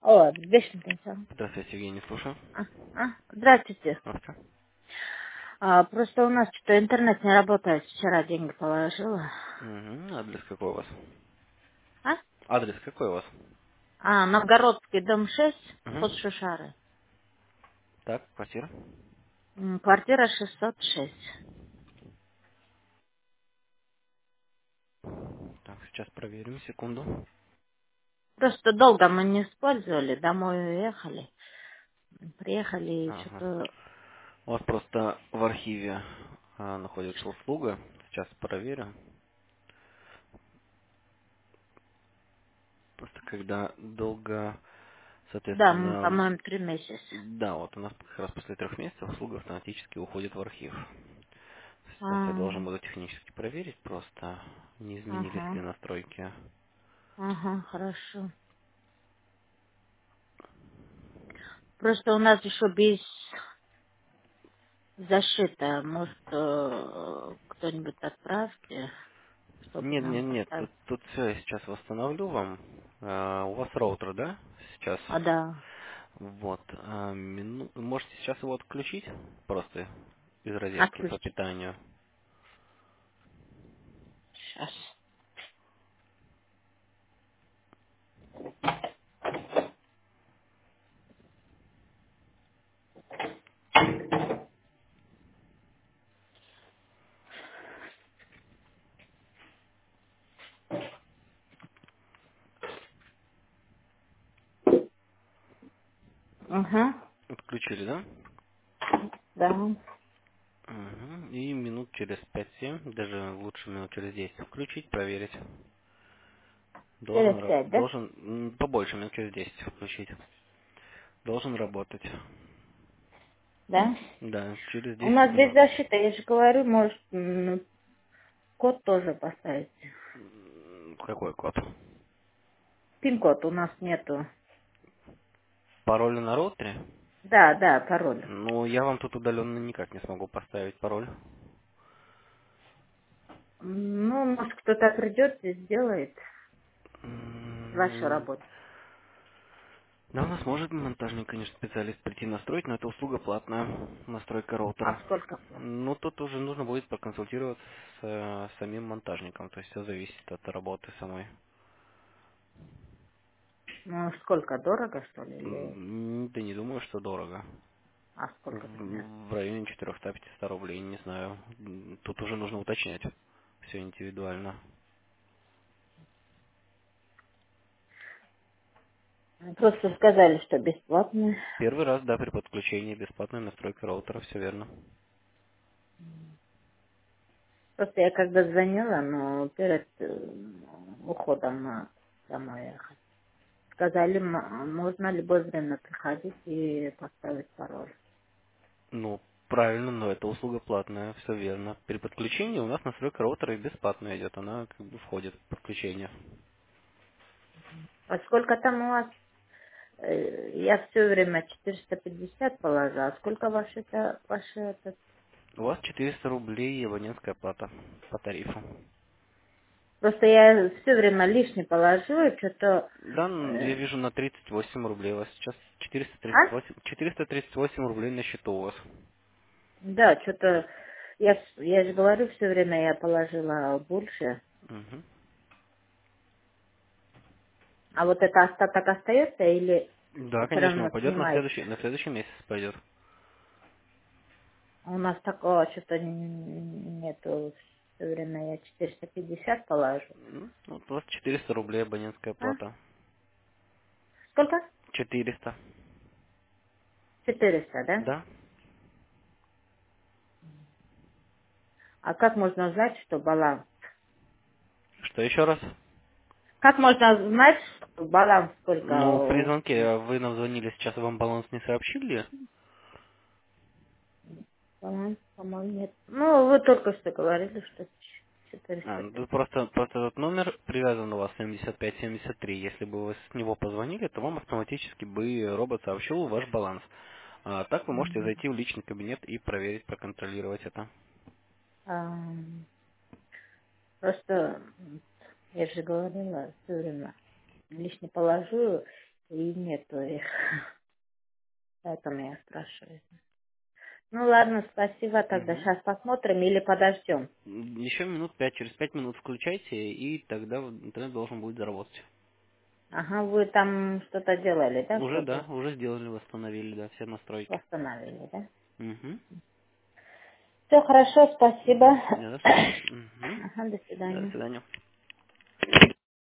О, вечный конец. Здравствуйте, Евгений, слушаю. Здравствуйте. Здравствуйте. Просто у нас что-то интернет не работает. Вчера деньги положила. Угу. Адрес какой у вас? А? Адрес какой у вас? Новгородский, дом 6, Угу. вход Шушары. Так, квартира. Квартира 606. Так, сейчас проверим, секунду. Просто долго мы не использовали, домой уехали. Приехали и Ага. что-то... У вас просто в архиве находится услуга. Сейчас проверю. Просто когда долго, Да, соответственно, по-моему, 3 месяца. да, вот у нас как раз после 3 месяцев услуга автоматически уходит в архив. Сейчас я А, должен буду технически проверить просто, не изменились ли Ага, настройки. ага, хорошо. Просто у нас еще без защита. Может, кто-нибудь отправьте, чтобы Нет, нам нет, нет, поставить. тут все я сейчас восстановлю вам. У вас роутер, да? Сейчас. Да. Вот. Можете сейчас его отключить просто из розетки по Отключить. питанию. Сейчас. Угу. Отключили, да? Да. Мгм. И минут через 5-7, даже лучше минут через 10 включить, проверить. Через 5, да? Побольше, минут через 10 включить. Должен работать. Да. Да, через У 10 нас без минут. защиты, я же говорю, может, код тоже поставить. Какой код? Пин-код у нас нету. Пароль на роутере? Да, да, пароль. Ну, я вам тут удаленно никак не смогу поставить пароль. Ну, может, кто-то придет и сделает вашу М, работу. Да, у нас может монтажник, конечно, специалист прийти настроить, но это услуга платная, настройка А роутера. сколько платить? Ну, тут уже нужно будет проконсультироваться с самим монтажником, то есть все зависит от работы самой. Ну, сколько, дорого, что ли? Или... Да не думаю, что дорого. А сколько примерно? В районе 400-500 рублей, не знаю. Тут уже нужно уточнять. Все индивидуально. Просто сказали, что бесплатно. Первый раз, да, при подключении бесплатная настройка роутера, все верно. Просто я когда звонила, но перед уходом домой ехать, сказали, можно любое время приходить и поставить пароль. Ну, правильно, но это услуга платная, все верно. При подключении у нас настройка роутера и бесплатно идет, она как бы входит в подключение. А сколько там у вас? Я все время 450 положила. А сколько ваше это? У вас 400 рублей абонентская плата по тарифу. Просто я все время лишний положу, и что-то... Да, я вижу на 38 рублей. У вас сейчас А? 438 рублей на счету у вас. Да, что-то... Я же говорю, все время я положила больше. Мгм. А вот это остаток остается или Да, все конечно, он равно пойдет снимается? на следующий месяц пойдет. У нас такого что-то нету. Все время я 450 положу. Вот у вас 400 рублей абонентская А? плата. Сколько? 400. 400, да? Да? А как можно узнать, что баланс? Что еще раз? Как можно узнать, что баланс сколько? Ну, при звонке вы нам звонили, сейчас вам баланс не сообщили? Баланс, по-моему, нет. Ну, вы только что говорили, что 400. Ну, тут просто этот номер привязан у вас 7573. Если бы вы с него позвонили, то вам автоматически бы робот сообщил ваш баланс. А так вы можете Мгм. зайти в личный кабинет и проверить, проконтролировать это. А, Просто, я же говорила, все время лишний положу. и нету их. Поэтому я спрашиваю. Ну ладно, спасибо, тогда Мгм. сейчас посмотрим или подождем. Еще минут 5, через 5 минут включайте, и тогда интернет должен будет заработать. Ага, вы там что-то делали, да, Уже, да, чтобы уже сделали, восстановили, да, все настройки. восстановили, да? Угу. Все хорошо, спасибо. Не за что. Угу. Ага, до До свидания. свидания.